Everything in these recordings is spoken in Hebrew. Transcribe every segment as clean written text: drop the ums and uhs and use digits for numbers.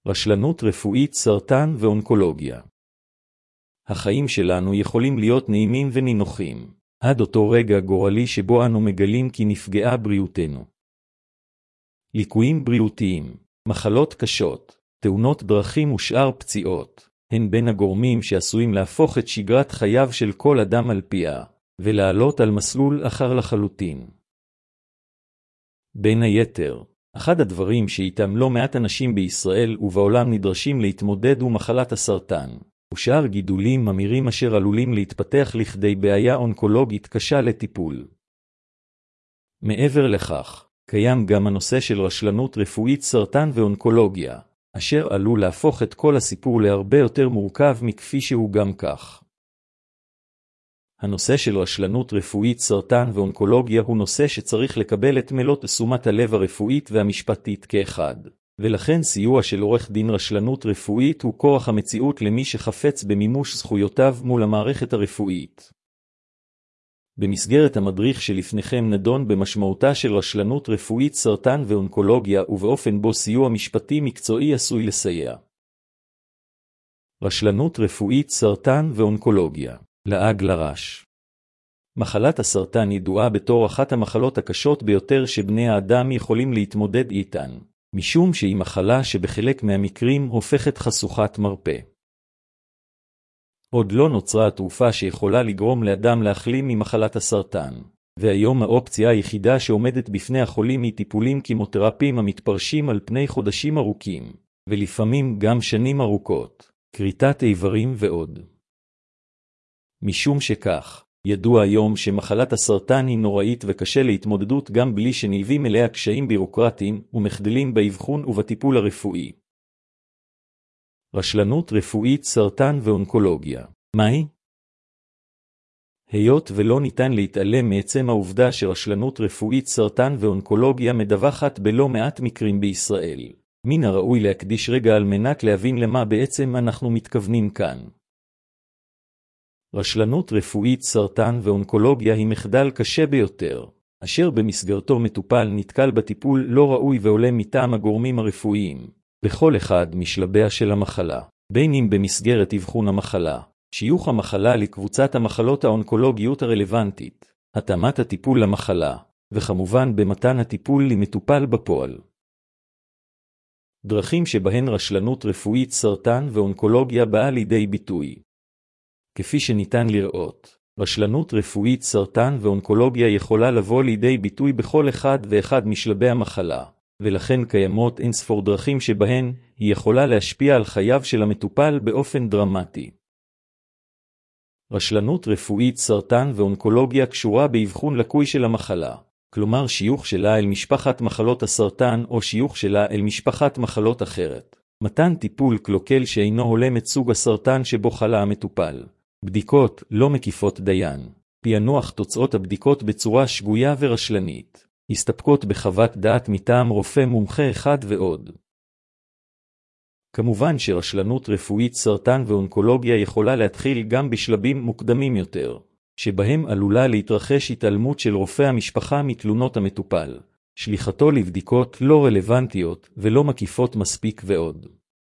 רשלנות רפואית, סרטן ואונקולוגיה. החיים שלנו יכולים להיות נעימים ונינוחים, עד אותו רגע גורלי שבו אנו מגלים כי נפגעה בריאותנו. ליקויים בריאותיים, מחלות קשות, תאונות דרכים ושאר פציעות, הן בין הגורמים שעשויים להפוך את שגרת חייו של כל אדם על פיה, ולעלות על מסלול אחר לחלוטין. בין היתר, אחד הדברים שאיתם לא מעט אנשים בישראל ובעולם נדרשים להתמודד הוא מחלת הסרטן, ושאר גידולים ממירים אשר עלולים להתפתח לכדי בעיה אונקולוגית קשה לטיפול. מעבר לכך, קיים גם הנושא של רשלנות רפואית, סרטן ואונקולוגיה, אשר עלול להפוך את כל הסיפור להרבה יותר מורכב מכפי שהוא גם כך. הנושא של רשלנות רפואית, סרטן ואונקולוגיה הוא נושא שצריך לקבל את מלוא תשומת הלב הרפואית והמשפטית כאחד, ולכן סיוע של עורך דין רשלנות רפואית הוא כורח המציאות למי שחפץ במימוש זכויותיו מול המערכת הרפואית. במסגרת המדריך שלפניכם נדון במשמעותה של רשלנות רפואית, סרטן ואונקולוגיה ובאופן בו סיוע משפטי מקצועי עשוי לסייע. רשלנות רפואית, סרטן ואונקולוגיה. לעג לרש. מחלת הסרטן ידועה בתור אחת המחלות הקשות ביותר שבני האדם יכולים להתמודד איתן, משום שהיא מחלה שבחלק מהמקרים הופכת חשוכת מרפא. עוד לא נוצרה התרופה שיכולה לגרום לאדם להחלים ממחלת הסרטן, והיום האופציה היחידה שעומדת בפני החולים היא טיפולים כימותרפיים המתפרשים על פני חודשים ארוכים, ולפעמים גם שנים ארוכות, כריתת איברים ועוד. משום שכך, ידוע היום שמחלת הסרטן היא נוראית וקשה להתמודדות גם בלי שנלווים אליה קשיים בירוקרטיים ומחדלים באבחון ובטיפול הרפואי. רשלנות רפואית, סרטן ואונקולוגיה. מהי? היות ולא ניתן להתעלם מעצם העובדה שרשלנות רפואית, סרטן ואונקולוגיה מדווחת בלא מעט מקרים בישראל, מן הראוי להקדיש רגע על מנת להבין למה בעצם אנחנו מתכוונים כאן. רשלנות רפואית, סרטן ואונקולוגיה היא מחדל קשה ביותר, אשר במסגרתו מטופל נתקל בטיפול לא ראוי והולם מטעם הגורמים הרפואיים, בכל אחד משלביה של המחלה, בין אם במסגרת אבחון המחלה, שיוך המחלה לקבוצת המחלות האונקולוגיות הרלוונטית, התאמת הטיפול למחלה, וכמובן במתן הטיפול למטופל בפועל. דרכים שבהן רשלנות רפואית, סרטן ואונקולוגיה באה לידי ביטוי. כפי שניתן לראות, רשלנות רפואית, סרטן ואונקולוגיה יכולה לבוא לידי ביטוי בכל אחד ואחד משלבי המחלה, ולכן קיימות אינספור דרכים שבהן היא יכולה להשפיע על חייו של המטופל באופן דרמטי. רשלנות רפואית, סרטן ואונקולוגיה קשורה באבחון לקוי של המחלה, כלומר שיוך שלה אל משפחת מחלות הסרטן או שיוך שלה אל משפחת מחלות אחרת. מתן טיפול קלוקל שאינו הולם את סוג הסרטן שבו חלה המטופל. בדיקות לא מקיפות דיין. פענוח תוצאות הבדיקות בצורה שגויה ורשלנית. הסתפקות בחוות דעת מטעם רופא מומחה אחד ועוד. כמובן שרשלנות רפואית, סרטן ואונקולוגיה יכולה להתחיל גם בשלבים מוקדמים יותר, שבהם עלולה להתרחש התעלמות של רופא המשפחה מתלונות המטופל, שליחתו לבדיקות לא רלוונטיות ולא מקיפות מספיק ועוד.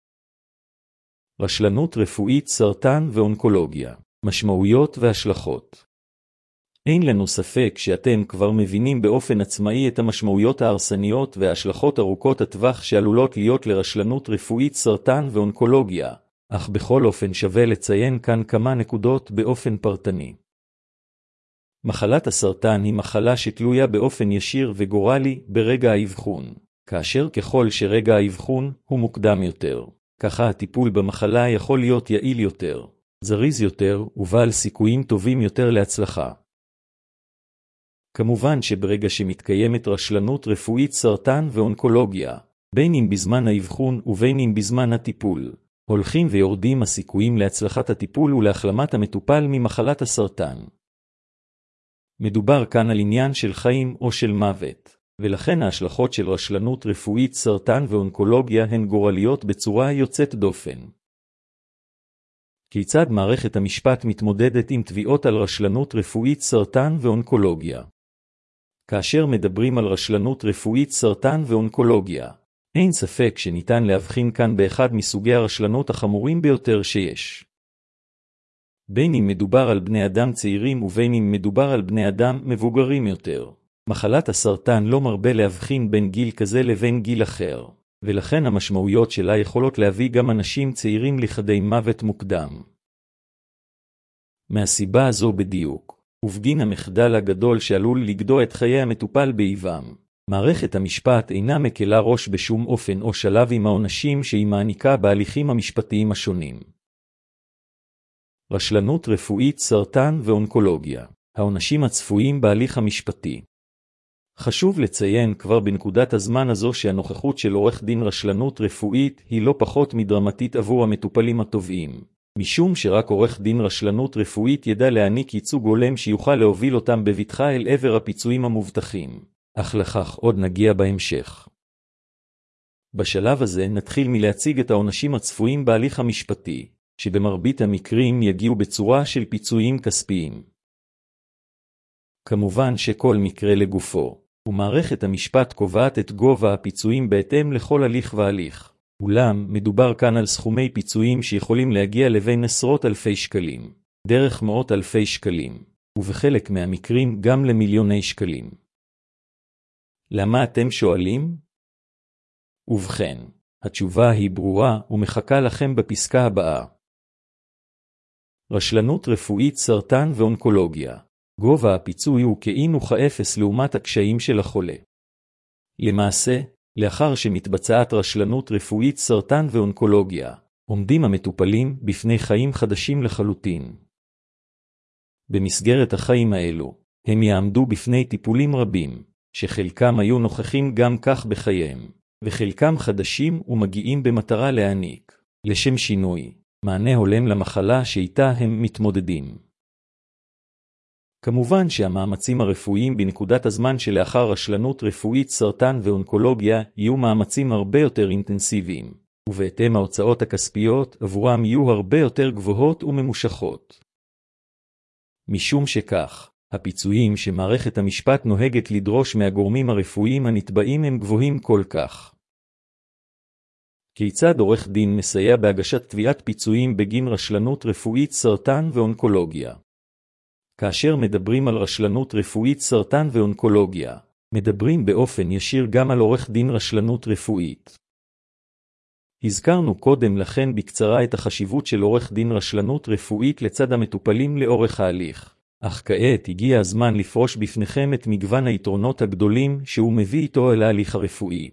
רשלנות רפואית, סרטן ואונקולוגיה. משמעויות והשלכות. אין לנו ספק שאתם כבר מבינים באופן עצמאי את המשמעויות ההרסניות וההשלכות ארוכות הטווח שעלולות להיות לרשלנות רפואית, סרטן ואונקולוגיה, אך בכל אופן שווה לציין כאן כמה נקודות באופן פרטני. מחלת הסרטן היא מחלה שתלויה באופן ישיר וגורלי ברגע האבחון, כאשר ככל שרגע האבחון הוא מוקדם יותר, ככה הטיפול במחלה יכול להיות יעיל יותר, זריז יותר ובעל סיכויים טובים יותר להצלחה. כמובן שברגע שמתקיימת רשלנות רפואית, סרטן ואונקולוגיה, בין אם בזמן האבחון ובין אם בזמן הטיפול, הולכים ויורדים הסיכויים להצלחת הטיפול ולהחלמת המטופל ממחלת הסרטן. מדובר כאן על עניין של חיים או של מוות, ולכן ההשלכות של רשלנות רפואית, סרטן ואונקולוגיה הן גורליות בצורה יוצאת דופן. כיצד מערכת המשפט מתמודדת עם תביעות על רשלנות רפואית, סרטן ואונקולוגיה? כאשר מדברים על רשלנות רפואית, סרטן ואונקולוגיה, אין ספק שניתן להבחין כאן באחד מסוגי הרשלנות החמורים ביותר שיש. בין אם מדובר על בני אדם צעירים ובין אם מדובר על בני אדם מבוגרים יותר. מחלת הסרטן לא מרבה להבחין בין גיל כזה לבין גיל אחר, ולכן המשמעויות שלה יכולות להביא גם אנשים צעירים לכדי מוות מוקדם. מהסיבה הזו בדיוק, ובגין המחדל הגדול שעלול לגדוע את חיי המטופל באיבם, מערכת המשפט אינה מקלה ראש בשום אופן או שלב עם העונשים שהיא מעניקה בהליכים המשפטיים השונים. רשלנות רפואית, סרטן ואונקולוגיה. העונשים הצפויים בהליך המשפטי. חשוב לציין כבר בנקודת הזמן הזו שהנוכחות של עורך דין רשלנות רפואית היא לא פחות מדרמטית עבור המטופלים הטובעים, משום שרק עורך דין רשלנות רפואית ידע להעניק ייצוג הולם שיוכל להוביל אותם בבטחה אל עבר הפיצויים המובטחים, אך לכך עוד נגיע בהמשך. בשלב הזה נתחיל מלהציג את העונשים הצפויים בהליך המשפטי, שבמרבית המקרים יגיעו בצורה של פיצויים כספיים. כמובן שכל מקרה לגופו, ומערכת המשפט קובעת את גובה הפיצויים בהתאם לכל הליך והליך. אולם מדובר כאן על סכומי פיצויים שיכולים להגיע לבין עשרות אלפי שקלים, דרך מאות אלפי שקלים, ובחלק מהמקרים גם למיליוני שקלים. למה אתם שואלים? ובכן, התשובה היא ברורה ומחכה לכם בפסקה הבאה. רשלנות רפואית, סרטן ואונקולוגיה. גובה הפיצוי הוא כאין וכאפס לעומת הקשיים של החולה. למעשה, לאחר שמתבצעת רשלנות רפואית, סרטן ואונקולוגיה, עומדים המטופלים בפני חיים חדשים לחלוטין. במסגרת החיים האלו, הם יעמדו בפני טיפולים רבים, שחלקם היו נוכחים גם כך בחייהם, וחלקם חדשים ומגיעים במטרה להעניק, לשם שינוי, מענה הולם למחלה שאיתה הם מתמודדים. כמובן שהמאמצים הרפואיים בנקודת הזמן שלאחר רשלנות רפואית, סרטן ואונקולוגיה יהיו מאמצים הרבה יותר אינטנסיביים, ובהתאם ההוצאות הכספיות עבורם יהיו הרבה יותר גבוהות וממושכות. משום שכך, הפיצויים שמערכת המשפט נוהגת לדרוש מהגורמים הרפואיים הנתבעים הם גבוהים כל כך. כיצד עורך דין מסייע בהגשת תביעת פיצויים בגין רשלנות רפואית, סרטן ואונקולוגיה? כאשר מדברים על רשלנות רפואית, סרטן ואונקולוגיה, מדברים באופן ישיר גם על עורך דין רשלנות רפואית. הזכרנו קודם לכן בקצרה את החשיבות של עורך דין רשלנות רפואית לצד המטופלים לאורך ההליך, אך כעת הגיע הזמן לפרוש בפניכם את מגוון היתרונות הגדולים שהוא מביא איתו אל ההליך הרפואי.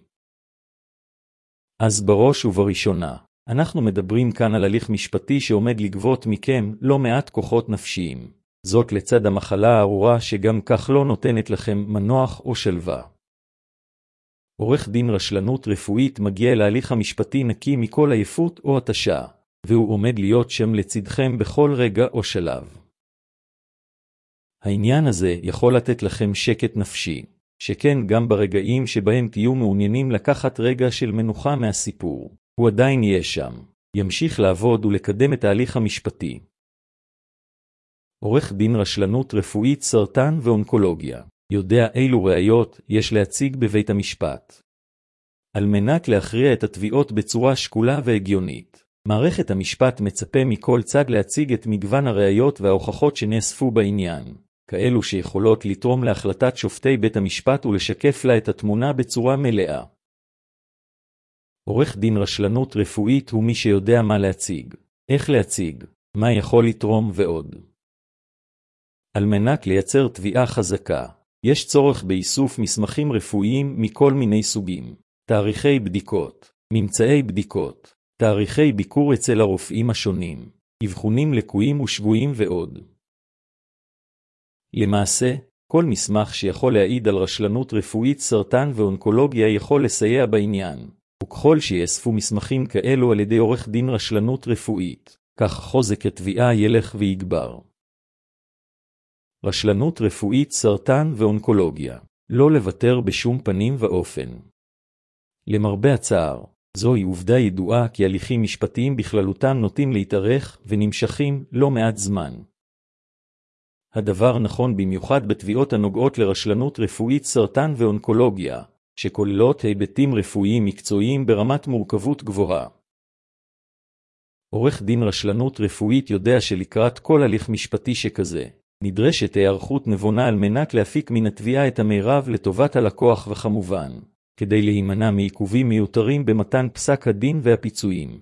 אז בראש ובראשונה, אנחנו מדברים כאן על הליך משפטי שעומד לגבות מכם לא מעט כוחות נפשיים. זאת לצד המחלה הארורה שגם כך לא נותנת לכם מנוח או שלווה. עורך דין רשלנות רפואית מגיע אל ההליך המשפטי נקי מכל עייפות או התשה, והוא עומד להיות שם לצדכם בכל רגע או שלב. העניין הזה יכול לתת לכם שקט נפשי, שכן גם ברגעים שבהם תהיו מעוניינים לקחת רגע של מנוחה מהסיפור, הוא עדיין יהיה שם, ימשיך לעבוד ולקדם את ההליך המשפטי. עורך דין רשלנות רפואית, סרטן ואונקולוגיה יודע אילו ראיות יש להציג בבית המשפט. על מנת להכריע את התביעות בצורה שקולה והגיונית, מערכת המשפט מצפה מכל צד להציג את מגוון הראיות וההוכחות שנאספו בעניין, כאלו שיכולות לתרום להחלטת שופטי בית המשפט ולשקף לה את התמונה בצורה מלאה. עורך דין רשלנות רפואית הוא מי שיודע מה להציג, איך להציג, מה יכול לתרום ועוד. על מנת לייצר תביעה חזקה, יש צורך באיסוף מסמכים רפואיים מכל מיני סוגים, תאריכי בדיקות, ממצאי בדיקות, תאריכי ביקור אצל הרופאים השונים, אבחונים לקויים ושגויים ועוד. למעשה, כל מסמך שיכול להעיד על רשלנות רפואית, סרטן ואונקולוגיה יכול לסייע בעניין, וככל שיאספו מסמכים כאלו על ידי עורך דין רשלנות רפואית, כך חוזק התביעה ילך ויגבר. רשלנות רפואית, סרטן ואונקולוגיה, לא לוותר בשום פנים ואופן. למרבה הצער, זוהי עובדה ידועה כי הליכים משפטיים בכללותם נוטים להתארך ונמשכים לא מעט זמן. הדבר נכון במיוחד בתביעות הנוגעות לרשלנות רפואית, סרטן ואונקולוגיה, שכוללות היבטים רפואיים מקצועיים ברמת מורכבות גבוהה. עורך דין רשלנות רפואית יודע שלקראת כל הליך משפטי שכזה, נדרשת היערכות נבונה על מנת להפיק מן התביעה את המרב לטובת הלקוח וכמובן, כדי להימנע מעיכובים מיותרים במתן פסק הדין והפיצויים.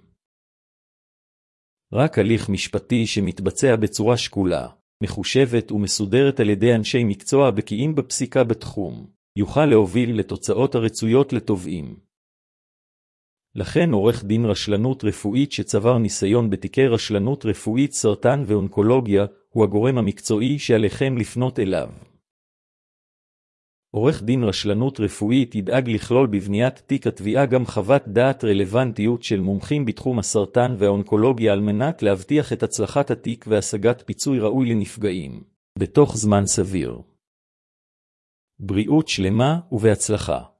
רק הליך משפטי שמתבצע בצורה שקולה, מחושבת ומסודרת על ידי אנשי מקצוע בקיאים בפסיקה בתחום, יוכל להוביל לתוצאות הרצויות לתובעים. לכן עורך דין רשלנות רפואית שצבר ניסיון בתיקי רשלנות רפואית, סרטן ואונקולוגיה, הוא הגורם המקצועי שעליכם לפנות אליו. עורך דין רשלנות רפואית ידאג לכלול בבניית תיק התביעה גם חוות דעת רלוונטיות של מומחים בתחום הסרטן והאונקולוגיה על מנת להבטיח את הצלחת התיק והשגת פיצוי ראוי לנפגעים, בתוך זמן סביר. בריאות שלמה ובהצלחה.